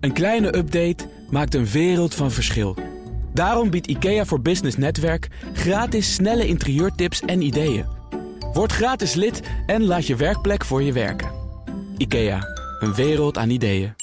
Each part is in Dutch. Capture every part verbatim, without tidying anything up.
Een kleine update maakt een wereld van verschil. Daarom biedt IKEA voor Business Netwerk gratis snelle interieurtips en ideeën. Word gratis lid en laat je werkplek voor je werken. IKEA, een wereld aan ideeën.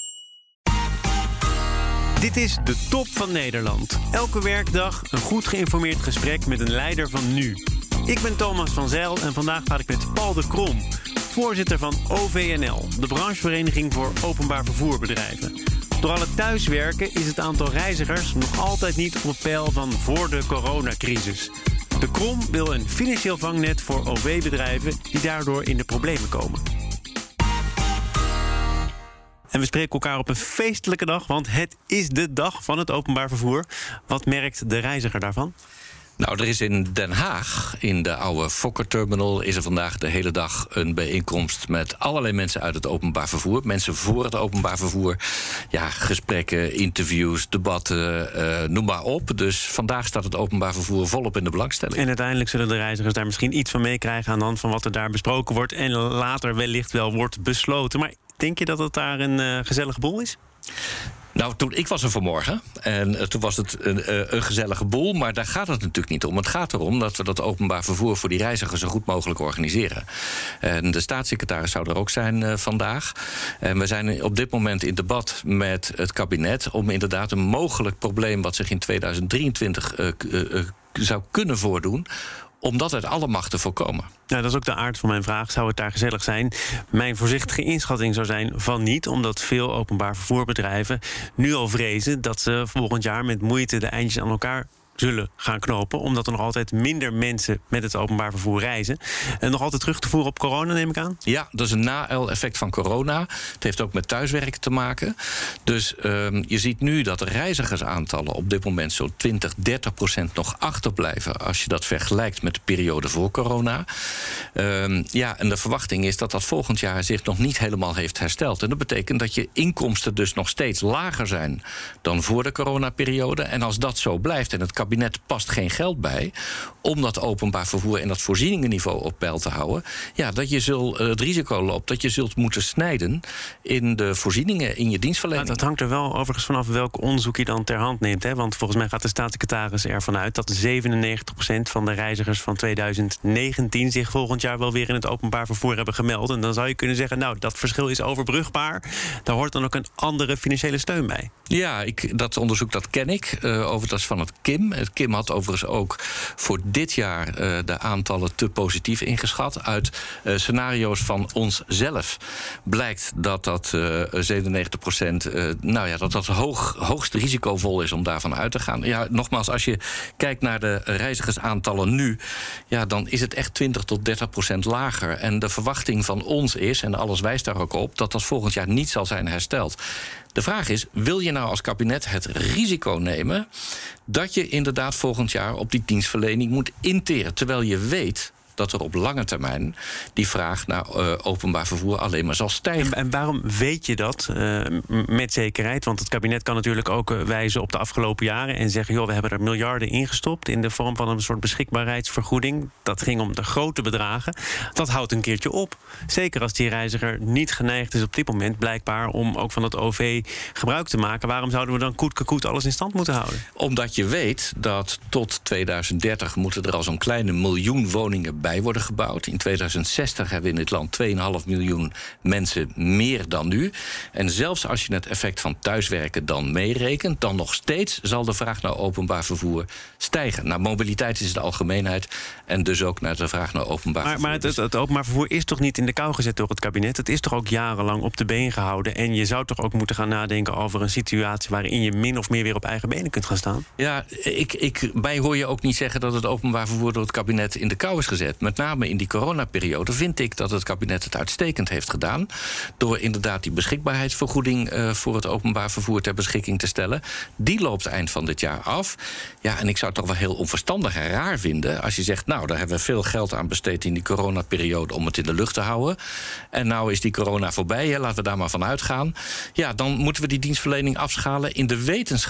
Dit is de top van Nederland. Elke werkdag een goed geïnformeerd gesprek met een leider van nu. Ik ben Thomas van Zijl en vandaag praat ik met Paul de Krom, voorzitter van O V N L, de branchevereniging voor openbaar vervoerbedrijven. Door al het thuiswerken is het aantal reizigers nog altijd niet op het peil van voor de coronacrisis. De Krom wil een financieel vangnet voor O V-bedrijven die daardoor in de problemen komen. En we spreken elkaar op een feestelijke dag, want het is de dag van het openbaar vervoer. Wat merkt de reiziger daarvan? Nou, er is in Den Haag, in de oude Fokker-terminal, is er vandaag de hele dag een bijeenkomst met allerlei mensen uit het openbaar vervoer. Mensen voor het openbaar vervoer. Ja, gesprekken, interviews, debatten, uh, noem maar op. Dus vandaag staat het openbaar vervoer volop in de belangstelling. En uiteindelijk zullen de reizigers daar misschien iets van meekrijgen aan de hand van wat er daar besproken wordt en later wellicht wel wordt besloten. Maar denk je dat het daar een uh, gezellige boel is? Nou, toen, ik was er vanmorgen en uh, toen was het een, een gezellige boel, maar daar gaat het natuurlijk niet om. Het gaat erom dat we dat openbaar vervoer voor die reizigers zo goed mogelijk organiseren. En de staatssecretaris zou er ook zijn uh, vandaag. En we zijn op dit moment in debat met het kabinet om inderdaad een mogelijk probleem wat zich in tweeduizend drieëntwintig uh, uh, uh, zou kunnen voordoen, om dat uit alle macht te voorkomen. Nou, dat is ook de aard van mijn vraag. Zou het daar gezellig zijn? Mijn voorzichtige inschatting zou zijn van niet, omdat veel openbaar vervoerbedrijven nu al vrezen dat ze volgend jaar met moeite de eindjes aan elkaar zullen gaan knopen, omdat er nog altijd minder mensen met het openbaar vervoer reizen. En nog altijd terug te voeren op corona, neem ik aan? Ja, dat is een na-effect van corona. Het heeft ook met thuiswerken te maken. Dus um, je ziet nu dat de reizigersaantallen op dit moment zo'n twintig, dertig procent nog achterblijven als je dat vergelijkt met de periode voor corona. Um, ja, en de verwachting is dat dat volgend jaar zich nog niet helemaal heeft hersteld. En dat betekent dat je inkomsten dus nog steeds lager zijn dan voor de coronaperiode. En als dat zo blijft en het kabinet past geen geld bij om dat openbaar vervoer en dat voorzieningenniveau op peil te houden, ja, dat je zult, uh, het risico loopt dat je zult moeten snijden in de voorzieningen, in je dienstverlening. Nou, dat hangt er wel overigens vanaf welk onderzoek je dan ter hand neemt. Hè? Want volgens mij gaat de staatssecretaris ervan uit dat zevenennegentig procent van de reizigers van tweeduizend negentien zich volgend jaar wel weer in het openbaar vervoer hebben gemeld. En dan zou je kunnen zeggen, nou, dat verschil is overbrugbaar. Daar hoort dan ook een andere financiële steun bij. Ja, ik, dat onderzoek dat ken ik. Uh, over dat is van het K I M. Het K I M had overigens ook voor dit jaar uh, de aantallen te positief ingeschat. Uit uh, scenario's van onszelf blijkt dat dat uh, zevenennegentig procent, uh, nou ja, dat dat hoog, hoogst risicovol is om daarvan uit te gaan. Ja, nogmaals, als je kijkt naar de reizigersaantallen nu, ja, dan is het echt twintig tot dertig procent lager. En de verwachting van ons is, en alles wijst daar ook op, dat dat volgend jaar niet zal zijn hersteld. De vraag is, wil je nou als kabinet het risico nemen dat je inderdaad volgend jaar op die dienstverlening moet interen, terwijl je weet dat er op lange termijn die vraag naar uh, openbaar vervoer alleen maar zal stijgen. En, en waarom weet je dat uh, met zekerheid? Want het kabinet kan natuurlijk ook uh, wijzen op de afgelopen jaren en zeggen, joh, we hebben er miljarden ingestopt in de vorm van een soort beschikbaarheidsvergoeding. Dat ging om de grote bedragen. Dat houdt een keertje op. Zeker als die reiziger niet geneigd is op dit moment blijkbaar om ook van het O V gebruik te maken. Waarom zouden we dan koet-koet alles in stand moeten houden? Omdat je weet dat tot tweeduizend dertig moeten er al zo'n kleine miljoen woningen bij worden gebouwd. In tweeduizend zestig hebben we in dit land twee komma vijf miljoen mensen meer dan nu. En zelfs als je het effect van thuiswerken dan meerekent, dan nog steeds zal de vraag naar openbaar vervoer stijgen. Nou, mobiliteit is de algemeenheid en dus ook naar de vraag naar openbaar maar, vervoer. Maar het, het openbaar vervoer is toch niet in de kou gezet door het kabinet? Het is toch ook jarenlang op de been gehouden? En je zou toch ook moeten gaan nadenken over een situatie waarin je min of meer weer op eigen benen kunt gaan staan? Ja, ik, ik, bij hoor je ook niet zeggen dat het openbaar vervoer door het kabinet in de kou is gezet. Met name in die coronaperiode vind ik dat het kabinet het uitstekend heeft gedaan door inderdaad die beschikbaarheidsvergoeding uh, voor het openbaar vervoer ter beschikking te stellen. Die loopt eind van dit jaar af. Ja, en ik zou het toch wel heel onverstandig en raar vinden als je zegt, nou, daar hebben we veel geld aan besteed in die coronaperiode om het in de lucht te houden. En nou is die corona voorbij, hè, laten we daar maar van uitgaan. Ja, dan moeten we die dienstverlening afschalen in de wetenschap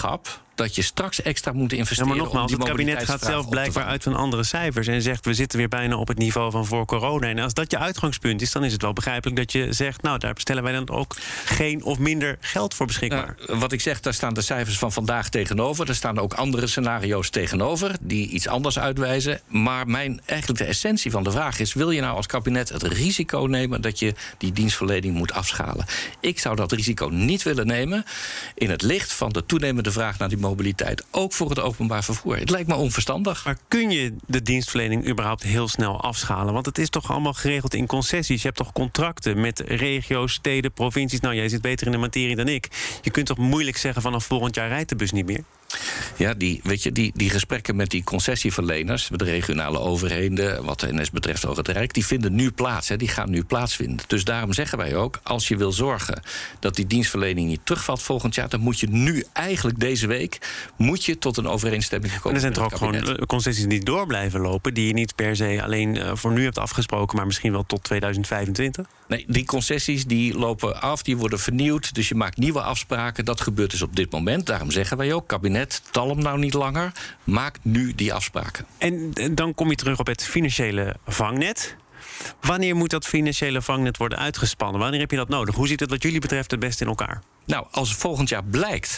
dat je straks extra moet investeren. Ja, maar nogmaals, om die het kabinet gaat zelf blijkbaar uit van andere cijfers en zegt we zitten weer bijna op het niveau van voor corona. En als dat je uitgangspunt is, dan is het wel begrijpelijk dat je zegt, nou, daar stellen wij dan ook geen of minder geld voor beschikbaar. Nou, wat ik zeg, daar staan de cijfers van vandaag tegenover. Er staan ook andere scenario's tegenover die iets anders uitwijzen. Maar mijn, eigenlijk de essentie van de vraag is, wil je nou als kabinet het risico nemen dat je die dienstverlening moet afschalen? Ik zou dat risico niet willen nemen in het licht van de toenemende vraag naar die mobiliteit, ook voor het openbaar vervoer. Het lijkt me onverstandig. Maar kun je de dienstverlening überhaupt heel snel afschalen? Want het is toch allemaal geregeld in concessies. Je hebt toch contracten met regio's, steden, provincies. Nou, jij zit beter in de materie dan ik. Je kunt toch moeilijk zeggen vanaf volgend jaar rijdt de bus niet meer? Ja, die, weet je, die, die gesprekken met die concessieverleners, met de regionale overheden, wat de N S betreft ook het Rijk, die vinden nu plaats. Hè, die gaan nu plaatsvinden. Dus daarom zeggen wij ook, als je wil zorgen dat die dienstverlening niet terugvalt volgend jaar, dan moet je nu eigenlijk deze week moet je tot een overeenstemming komen. En er zijn toch ook gewoon concessies die door blijven lopen, die je niet per se alleen uh, voor nu hebt afgesproken, maar misschien wel tot tweeduizend vijfentwintig? Nee, die concessies die lopen af, die worden vernieuwd. Dus je maakt nieuwe afspraken. Dat gebeurt dus op dit moment. Daarom zeggen wij ook, kabinet, talm nou niet langer. Maak nu die afspraken. En dan kom je terug op het financiële vangnet. Wanneer moet dat financiële vangnet worden uitgespannen? Wanneer heb je dat nodig? Hoe zit het wat jullie betreft het best in elkaar? Nou, als volgend jaar blijkt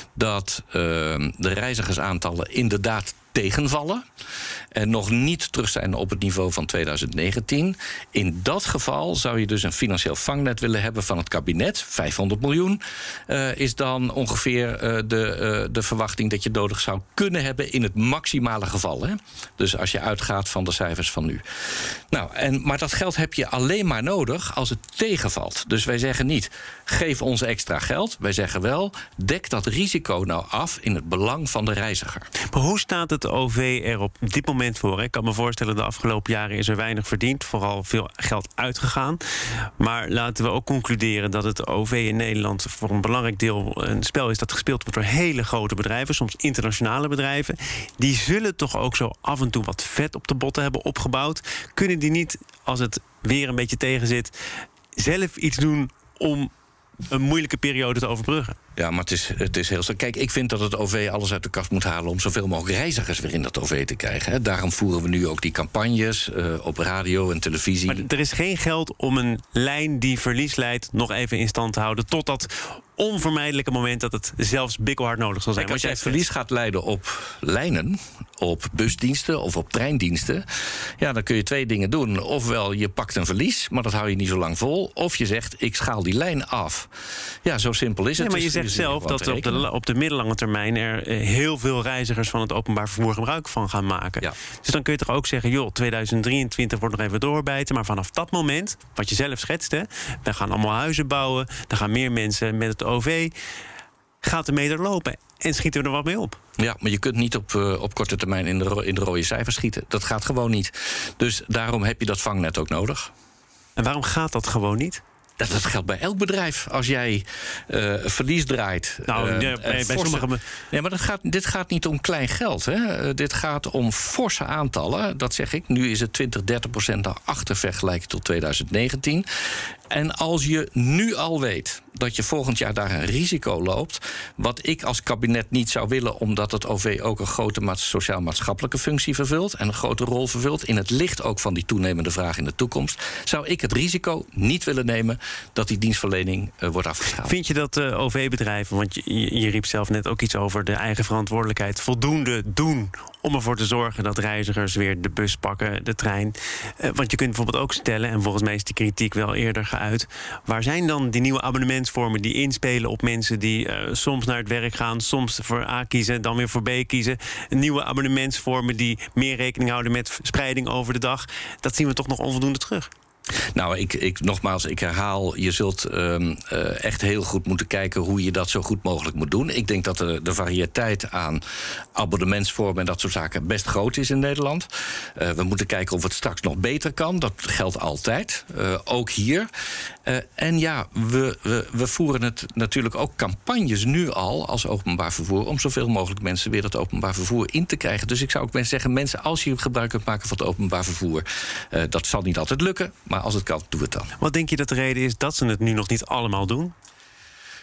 dat uh, de reizigersaantallen inderdaad tegenvallen en nog niet terug zijn op het niveau van tweeduizend negentien. In dat geval zou je dus een financieel vangnet willen hebben van het kabinet. vijfhonderd miljoen uh, is dan ongeveer uh, de, uh, de verwachting dat je nodig zou kunnen hebben in het maximale geval. Hè? Dus als je uitgaat van de cijfers van nu. Nou, en, maar dat geld heb je alleen maar nodig als het tegenvalt. Dus wij zeggen niet, geef ons extra geld. Wij zeggen wel, dek dat risico nou af in het belang van de reiziger. Maar hoe staat het O V er op dit moment voor? Ik kan me voorstellen, de afgelopen jaren is er weinig verdiend. Vooral veel geld uitgegaan. Maar laten we ook concluderen dat het O V in Nederland voor een belangrijk deel een spel is dat gespeeld wordt door hele grote bedrijven, soms internationale bedrijven. Die zullen toch ook zo af en toe wat vet op de botten hebben opgebouwd. Kunnen die niet, als het weer een beetje tegenzit, zelf iets doen om een moeilijke periode te overbruggen? Ja, maar het is, het is heel sterk. Kijk, ik vind dat het O V alles uit de kast moet halen om zoveel mogelijk reizigers weer in dat O V te krijgen. Hè. Daarom voeren we nu ook die campagnes uh, op radio en televisie. Maar er is geen geld om een lijn die verlies leidt nog even in stand te houden tot dat onvermijdelijke moment dat het zelfs bikkelhard nodig zal zijn. Kijk, als jij verlies gaat leiden op lijnen, op busdiensten of op treindiensten, ja, dan kun je twee dingen doen. Ofwel je pakt een verlies, maar dat hou je niet zo lang vol. Of je zegt, ik schaal die lijn af. Ja, zo simpel is het. Nee, maar je dus, zegt zelf dat op de, op de middellange termijn er heel veel reizigers van het openbaar vervoer gebruik van gaan maken. Ja. Dus dan kun je toch ook zeggen, joh, tweeduizend drieëntwintig wordt nog even doorbijten. Maar vanaf dat moment, wat je zelf schetst, hè, we gaan allemaal huizen bouwen, er gaan meer mensen met het O V, gaat de meter lopen en schieten we er wat mee op. Ja, maar je kunt niet op, uh, op korte termijn in de, ro- in de rode cijfers schieten. Dat gaat gewoon niet. Dus daarom heb je dat vangnet ook nodig. En waarom gaat dat gewoon niet? Dat, dat geldt bij elk bedrijf. Als jij uh, verlies draait. Nou, uh, nee, bij forse... sommige... Nee, maar dat gaat, dit gaat niet om klein geld. Hè. Uh, dit gaat om forse aantallen. Dat zeg ik. Nu is het twintig, dertig procent naar achter vergelijking tot tweeduizend negentien. En als je nu al weet dat je volgend jaar daar een risico loopt, wat ik als kabinet niet zou willen, omdat het O V ook een grote maats- sociaal-maatschappelijke functie vervult en een grote rol vervult, in het licht ook van die toenemende vraag in de toekomst, zou ik het risico niet willen nemen dat die dienstverlening uh, wordt afgeschaald. Vind je dat uh, O V-bedrijven, want je, je riep zelf net ook iets over de eigen verantwoordelijkheid, voldoende doen om ervoor te zorgen dat reizigers weer de bus pakken, de trein? Uh, want je kunt bijvoorbeeld ook stellen, en volgens mij is die kritiek wel eerder geuit, waar zijn dan die nieuwe abonnementsvormen die inspelen op mensen die uh, soms naar het werk gaan, soms voor A kiezen, dan weer voor B kiezen? Nieuwe abonnementsvormen die meer rekening houden met verspreiding over de dag. Dat zien we toch nog onvoldoende terug. Nou, ik, ik, nogmaals, ik herhaal, je zult um, uh, echt heel goed moeten kijken hoe je dat zo goed mogelijk moet doen. Ik denk dat de, de variëteit aan abonnementsvormen en dat soort zaken best groot is in Nederland. Uh, we moeten kijken of het straks nog beter kan. Dat geldt altijd, uh, ook hier. Uh, en ja, we, we, we voeren het natuurlijk ook campagnes nu al als openbaar vervoer om zoveel mogelijk mensen weer dat openbaar vervoer in te krijgen. Dus ik zou ook mensen zeggen, mensen, als je gebruik kunt maken van het openbaar vervoer, uh, dat zal niet altijd lukken, maar als het kan, doe het dan. Wat denk je dat de reden is dat ze het nu nog niet allemaal doen?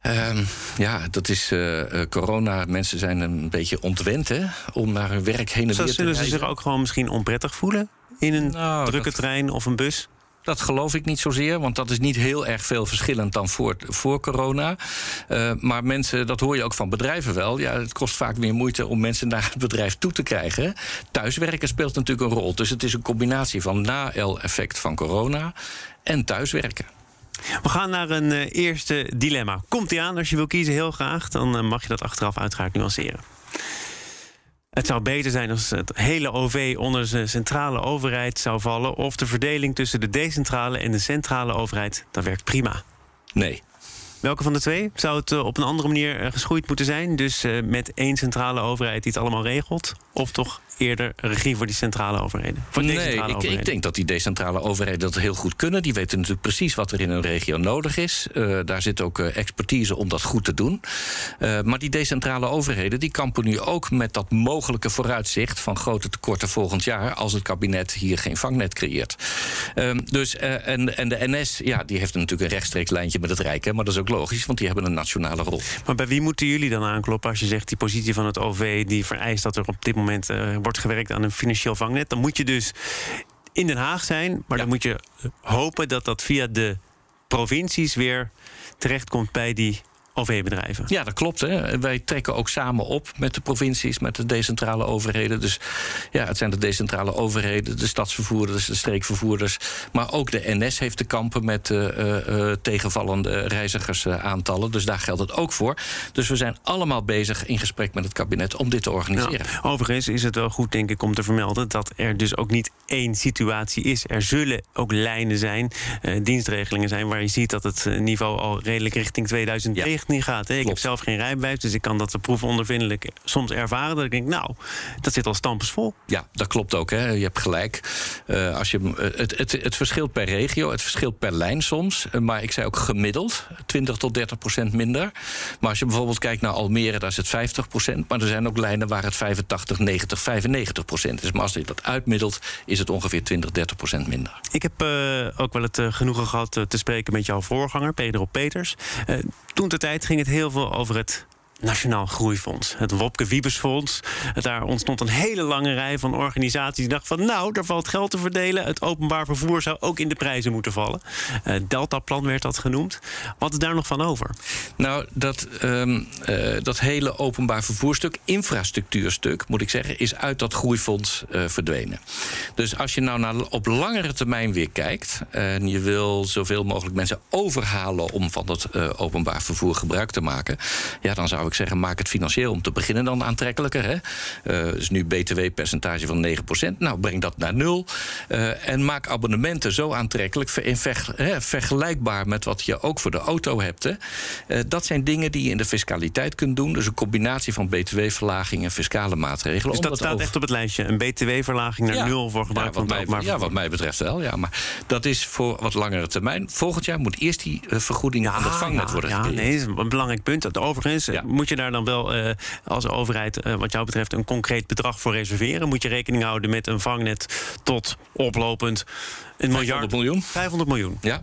Um, ja, dat is uh, corona. Mensen zijn een beetje ontwend, hè, om naar hun werk heen en weer te Zullen ze reizen. zich ook gewoon misschien onprettig voelen in een nou, drukke dat... trein of een bus? Dat geloof ik niet zozeer, want dat is niet heel erg veel verschillend dan voor, voor corona. Uh, maar mensen, dat hoor je ook van bedrijven wel. Ja, het kost vaak meer moeite om mensen naar het bedrijf toe te krijgen. Thuiswerken speelt natuurlijk een rol. Dus het is een combinatie van na-el-effect van corona en thuiswerken. We gaan naar een uh, eerste dilemma. Komt ie aan, als je wil kiezen, heel graag. Dan uh, mag je dat achteraf uiteraard nuanceren. Het zou beter zijn als het hele O V onder de centrale overheid zou vallen, of de verdeling tussen de decentrale en de centrale overheid. Dat werkt prima. Nee. Welke van de twee? Zou het uh, op een andere manier uh, geschoeid moeten zijn? Dus uh, met één centrale overheid die het allemaal regelt? Of toch eerder regie voor die centrale overheden? Voor nee, decentrale ik, overheden? ik denk dat die decentrale overheden dat heel goed kunnen. Die weten natuurlijk precies wat er in een regio nodig is. Uh, daar zit ook uh, expertise om dat goed te doen. Uh, maar die decentrale overheden die kampen nu ook met dat mogelijke vooruitzicht van grote tekorten volgend jaar als het kabinet hier geen vangnet creëert. Uh, dus, uh, en, en de N S, ja, die heeft natuurlijk een rechtstreeks lijntje met het Rijk. Hè, maar dat is ook logisch, want die hebben een nationale rol. Maar bij wie moeten jullie dan aankloppen als je zegt die positie van het O V die vereist dat er op dit moment uh, wordt gewerkt aan een financieel vangnet? Dan moet je dus in Den Haag zijn, maar ja. dan moet je hopen dat dat via de provincies weer terechtkomt bij die O V-bedrijven. Ja, dat klopt. Hè. Wij trekken ook samen op met de provincies, met de decentrale overheden. Dus ja, het zijn de decentrale overheden, de stadsvervoerders, de streekvervoerders. Maar ook de N S heeft te kampen met uh, uh, tegenvallende reizigersaantallen. Dus daar geldt het ook voor. Dus we zijn allemaal bezig in gesprek met het kabinet om dit te organiseren. Nou, overigens is het wel goed, denk ik, om te vermelden dat er dus ook niet één situatie is. Er zullen ook lijnen zijn, uh, dienstregelingen zijn, waar je ziet dat het niveau al redelijk richting tweeduizend negentien niet gaat. Hè. Ik heb zelf geen rijbewijs, dus ik kan dat proefondervindelijk soms ervaren. Dat ik denk, nou, dat zit al stampensvol. Ja, dat klopt ook. Hè. Je hebt gelijk. Uh, als je, uh, het, het, het verschilt per regio, het verschilt per lijn soms. Uh, maar ik zei ook gemiddeld, twintig tot dertig procent minder. Maar als je bijvoorbeeld kijkt naar Almere, daar is het vijftig procent. Maar er zijn ook lijnen waar het vijfentachtig, negentig, vijfennegentig procent is. Maar als je dat uitmiddelt, is het ongeveer twintig, dertig procent minder. Ik heb uh, ook wel het uh, genoegen gehad uh, te spreken met jouw voorganger, Pedro Peters. Uh, toen de tijd ging het heel veel over het Nationaal Groeifonds. Het Wopke Wiebesfonds. Daar ontstond een hele lange rij van organisaties die dachten van, nou, daar valt geld te verdelen. Het openbaar vervoer zou ook in de prijzen moeten vallen. Uh, Deltaplan werd dat genoemd. Wat is daar nog van over? Nou, dat, um, uh, dat hele openbaar vervoerstuk, infrastructuurstuk, moet ik zeggen, is uit dat groeifonds uh, verdwenen. Dus als je nou naar, op langere termijn weer kijkt en je wil zoveel mogelijk mensen overhalen om van dat uh, openbaar vervoer gebruik te maken, ja, dan zou ik zeggen, maak het financieel om te beginnen dan aantrekkelijker. Hè? Uh, dus nu B T W-percentage van negen procent. Nou, breng dat naar nul. Uh, en maak abonnementen zo aantrekkelijk, ver, ver, hè, vergelijkbaar met wat je ook voor de auto hebt. Hè? Uh, dat zijn dingen die je in de fiscaliteit kunt doen. Dus een combinatie van B T W-verlaging en fiscale maatregelen. Dus dat staat over... echt op het lijstje. Een B T W-verlaging naar ja, nul voor gebruik ja, van mij, openbaar Ja, wat mij betreft wel. Ja, maar dat is voor wat langere termijn. Volgend jaar moet eerst die uh, vergoeding ja, aan het vangnet ja, worden ja, gecreëerd. Nee, dat is een belangrijk punt. Dat overigens ja. moet je daar dan wel uh, als overheid, uh, wat jou betreft, een concreet bedrag voor reserveren? Moet je rekening houden met een vangnet tot oplopend een miljard? vijfhonderd miljoen. vijfhonderd miljoen. Ja.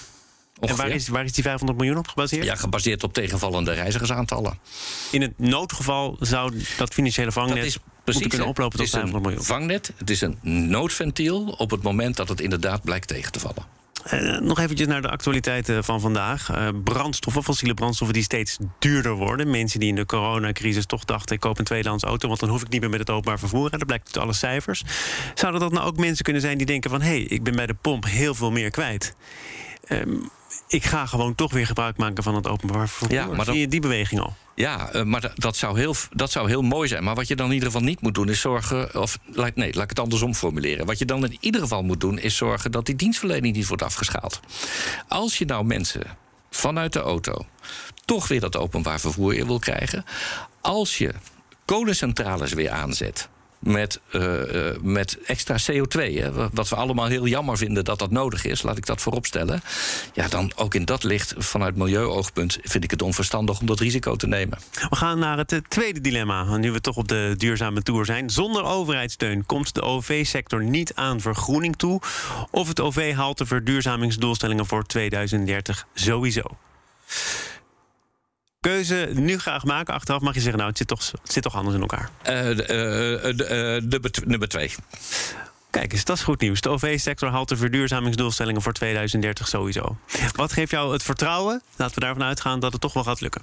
En waar is, waar is die vijfhonderd miljoen op gebaseerd? Ja, gebaseerd op tegenvallende reizigersaantallen. In het noodgeval zou dat financiële vangnet dat is precies, moeten kunnen oplopen tot vijfhonderd miljoen. Vangnet, het is een noodventiel op het moment dat het inderdaad blijkt tegen te vallen. Uh, nog eventjes naar de actualiteiten van vandaag. Uh, brandstoffen, fossiele brandstoffen die steeds duurder worden. Mensen die in de coronacrisis toch dachten, ik koop een tweedehands auto, want dan hoef ik niet meer met het openbaar vervoer. Dat blijkt uit alle cijfers. Zouden dat nou ook mensen kunnen zijn die denken van, hé, hey, ik ben bij de pomp heel veel meer kwijt. Um, ik ga gewoon toch weer gebruik maken van het openbaar vervoer. Ja, maar Zie je die beweging al? Ja, uh, maar dat zou, heel, dat zou heel mooi zijn. Maar wat je dan in ieder geval niet moet doen is zorgen... of nee, laat ik het andersom formuleren. Wat je dan in ieder geval moet doen is zorgen dat die dienstverlening niet wordt afgeschaald. Als je nou mensen vanuit de auto toch weer dat openbaar vervoer wil krijgen, als je kolencentrales weer aanzet met, uh, uh, met extra C O twee, hè, wat we allemaal heel jammer vinden dat dat nodig is, laat ik dat vooropstellen. Ja, dan ook in dat licht, vanuit milieuoogpunt, vind ik het onverstandig om dat risico te nemen. We gaan naar het tweede dilemma, nu we toch op de duurzame toer zijn. Zonder overheidssteun komt de O V-sector niet aan vergroening toe, of het O V haalt de verduurzamingsdoelstellingen voor tweeduizend dertig sowieso. keuze nu graag maken? Achteraf mag je zeggen, nou, het zit toch, het zit toch anders in elkaar. Uh, uh, uh, nummer, t- nummer twee. Kijk eens, dat is goed nieuws. De O V-sector haalt de verduurzamingsdoelstellingen voor tweeduizend dertig sowieso. Wat geeft jou het vertrouwen, laten we daarvan uitgaan, dat het toch wel gaat lukken?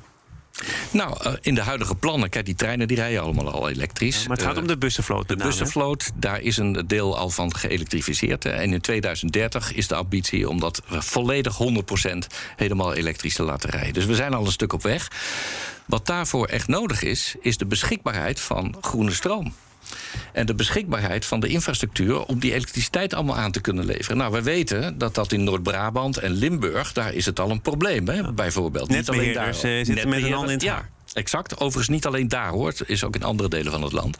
Nou, in de huidige plannen, kijk, die treinen die rijden allemaal al elektrisch. Ja, maar het gaat om de bussenvloot. De bussenvloot, daar is een deel al van geëlektrificeerd. En in tweeduizend dertig is de ambitie om dat volledig honderd procent helemaal elektrisch te laten rijden. Dus we zijn al een stuk op weg. Wat daarvoor echt nodig is, is de beschikbaarheid van groene stroom. En de beschikbaarheid van de infrastructuur om die elektriciteit allemaal aan te kunnen leveren. Nou, we weten dat dat in Noord-Brabant en Limburg, daar is het al een probleem, hè, bijvoorbeeld. Niet alleen daar. Ze zitten met een hand in het haar. Ja, exact. Overigens niet alleen daar, hoor. Het is ook in andere delen van het land.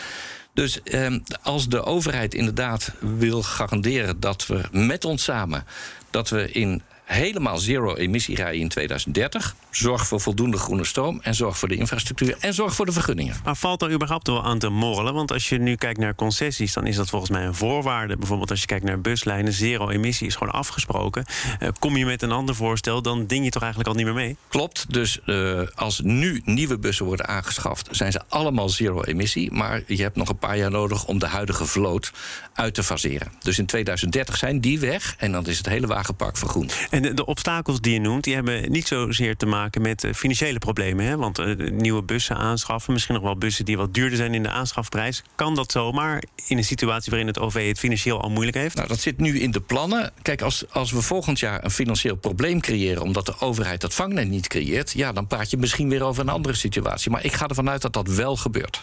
Dus eh, als de overheid inderdaad wil garanderen dat we met ons samen, dat we in helemaal zero-emissie rijden in tweeduizend dertig. Zorg voor voldoende groene stroom en zorg voor de infrastructuur en zorg voor de vergunningen. Maar valt er überhaupt wel aan te morrelen? Want als je nu kijkt naar concessies, dan is dat volgens mij een voorwaarde. Bijvoorbeeld als je kijkt naar buslijnen, zero-emissie is gewoon afgesproken. Uh, kom je met een ander voorstel, dan ding je toch eigenlijk al niet meer mee? Klopt, dus uh, als nu nieuwe bussen worden aangeschaft, zijn ze allemaal zero-emissie. Maar je hebt nog een paar jaar nodig om de huidige vloot uit te faseren. Dus in tweeduizend dertig zijn die weg en dan is het hele wagenpark vergroend. En de, de obstakels die je noemt, die hebben niet zozeer te maken met uh, financiële problemen. Hè? Want uh, nieuwe bussen aanschaffen, misschien nog wel bussen die wat duurder zijn in de aanschafprijs. Kan dat zomaar in een situatie waarin het O V het financieel al moeilijk heeft? Nou, dat zit nu in de plannen. Kijk, als, als we volgend jaar een financieel probleem creëren omdat de overheid dat vangnet niet creëert, ja, dan praat je misschien weer over een andere situatie. Maar ik ga ervan uit dat dat wel gebeurt.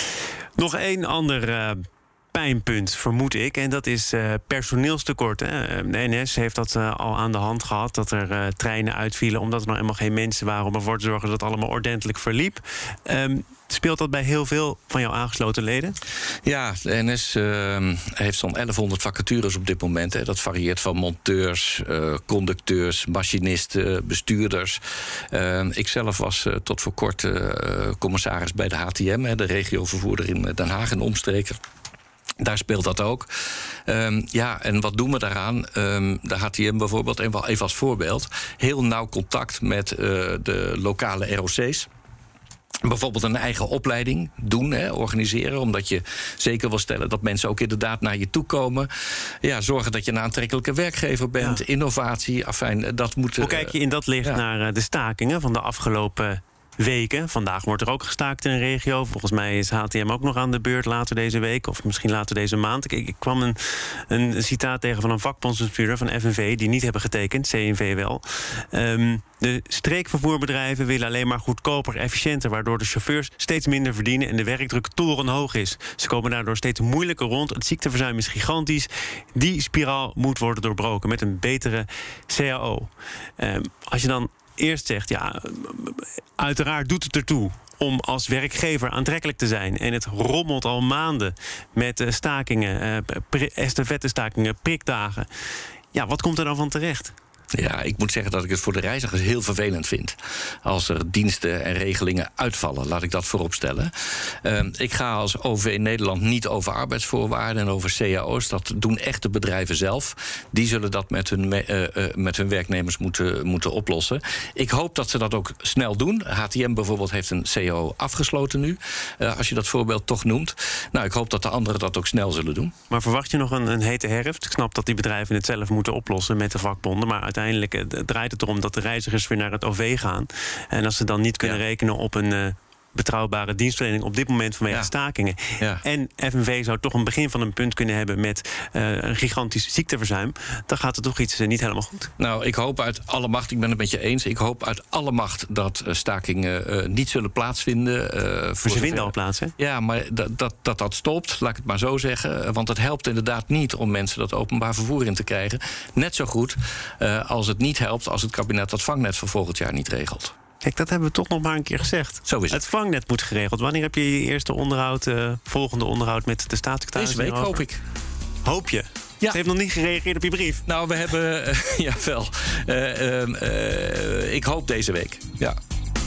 Nog één ander Uh, pijnpunt, vermoed ik. En dat is uh, personeelstekort. Hè. De N S heeft dat uh, al aan de hand gehad, dat er uh, treinen uitvielen omdat er nou helemaal geen mensen waren om ervoor te zorgen dat het allemaal ordentelijk verliep. Um, Speelt dat bij heel veel van jouw aangesloten leden? Ja, de N S uh, heeft zo'n elfhonderd vacatures op dit moment. Hè. Dat varieert van monteurs, uh, conducteurs, machinisten, bestuurders. Uh, ik zelf was uh, tot voor kort uh, commissaris bij de H T M, hè, de regiovervoerder in Den Haag en omstreken. Daar speelt dat ook. Um, ja, en wat doen we daaraan? Um, de H T M bijvoorbeeld, even als voorbeeld, heel nauw contact met uh, de lokale R O C's. Bijvoorbeeld een eigen opleiding doen, hè, organiseren, omdat je zeker wil stellen dat mensen ook inderdaad naar je toe komen. Ja, zorgen dat je een aantrekkelijke werkgever bent, ja. Innovatie, afijn, dat moet. Hoe kijk je in dat licht ja. naar de stakingen van de afgelopen weken? Vandaag wordt er ook gestaakt in een regio. Volgens mij is H T M ook nog aan de beurt later deze week, of misschien later deze maand. Ik, ik kwam een, een citaat tegen van een vakbondsbestuurder van F N V die niet hebben getekend, C N V wel. Um, de streekvervoerbedrijven willen alleen maar goedkoper, efficiënter, waardoor de chauffeurs steeds minder verdienen en de werkdruk torenhoog is. Ze komen daardoor steeds moeilijker rond. Het ziekteverzuim is gigantisch. Die spiraal moet worden doorbroken met een betere C A O. Um, als je dan eerst zegt, ja, uiteraard doet het ertoe om als werkgever aantrekkelijk te zijn. En het rommelt al maanden met uh, stakingen, uh, estafettestakingen, prikdagen. Ja, wat komt er dan van terecht? Ja, ik moet zeggen dat ik het voor de reizigers heel vervelend vind als er diensten en regelingen uitvallen. Laat ik dat voorop stellen. Uh, ik ga als O V Nederland niet over arbeidsvoorwaarden en over C A O's. Dat doen echte bedrijven zelf. Die zullen dat met hun, uh, uh, met hun werknemers moeten, moeten oplossen. Ik hoop dat ze dat ook snel doen. H T M bijvoorbeeld heeft een C A O afgesloten nu. Uh, als je dat voorbeeld toch noemt. Nou, ik hoop dat de anderen dat ook snel zullen doen. Maar verwacht je nog een, een hete herfst? Ik snap dat die bedrijven het zelf moeten oplossen met de vakbonden. Maar uiteindelijk Uiteindelijk draait het erom dat de reizigers weer naar het O V gaan. En als ze dan niet kunnen ja. rekenen op een uh, betrouwbare dienstverlening op dit moment vanwege ja. stakingen. Ja. En F N V zou toch een begin van een punt kunnen hebben met uh, een gigantisch ziekteverzuim. Dan gaat er toch iets uh, niet helemaal goed. Nou, ik hoop uit alle macht, ik ben het met je eens. Ik hoop uit alle macht dat uh, stakingen uh, niet zullen plaatsvinden. Uh, voor ze vinden al plaats, hè? Ja, maar dat, dat, dat dat stopt, laat ik het maar zo zeggen. Want het helpt inderdaad niet om mensen dat openbaar vervoer in te krijgen. Net zo goed uh, als het niet helpt als het kabinet dat vangnet voor volgend jaar niet regelt. Kijk, dat hebben we toch nog maar een keer gezegd. Zo is het. Het vangnet moet geregeld. Wanneer heb je je eerste onderhoud, uh, volgende onderhoud met de staatssecretaris? Deze week, hierover? hoop ik. Hoop je? Ja. Ze heeft nog niet gereageerd op je brief. Nou, we hebben... Uh, jawel. Uh, uh, uh, ik hoop deze week, ja.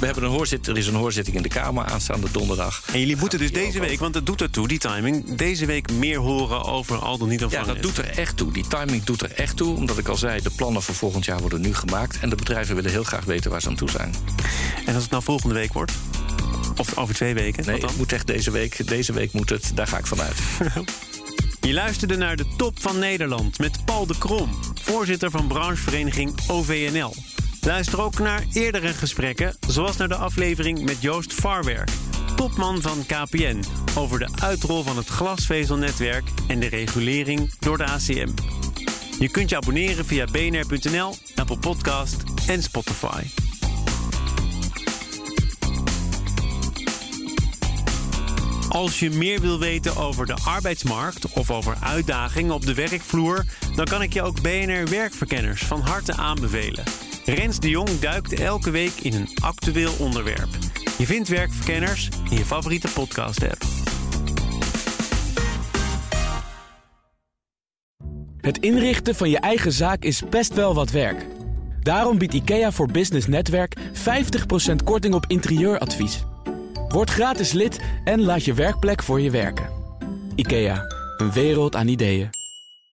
We hebben een hoorzit, er is een hoorzitting in de Kamer aanstaande donderdag. En jullie moeten dus deze week, want het doet ertoe, die timing, deze week meer horen over al dan niet ontvangen. Ja, dat doet er echt toe. Die timing doet er echt toe. Omdat ik al zei, de plannen voor volgend jaar worden nu gemaakt. En de bedrijven willen heel graag weten waar ze aan toe zijn. En als het nou volgende week wordt? Of over twee weken? Nee, het moet echt deze week. Deze week moet het, daar ga ik vanuit. Je luisterde naar de Top van Nederland met Paul de Krom, voorzitter van branchevereniging O V N L. Luister ook naar eerdere gesprekken, zoals naar de aflevering met Joost Farwerk, topman van K P N, over de uitrol van het glasvezelnetwerk en de regulering door de A C M. Je kunt je abonneren via b n r punt n l, Apple Podcast en Spotify. Als je meer wil weten over de arbeidsmarkt of over uitdagingen op de werkvloer, dan kan ik je ook B N R Werkverkenners van harte aanbevelen. Rens de Jong duikt elke week in een actueel onderwerp. Je vindt Werkverkenners in je favoriete podcast-app. Het inrichten van je eigen zaak is best wel wat werk. Daarom biedt IKEA voor Business Netwerk vijftig procent korting op interieuradvies. Word gratis lid en laat je werkplek voor je werken. IKEA, een wereld aan ideeën.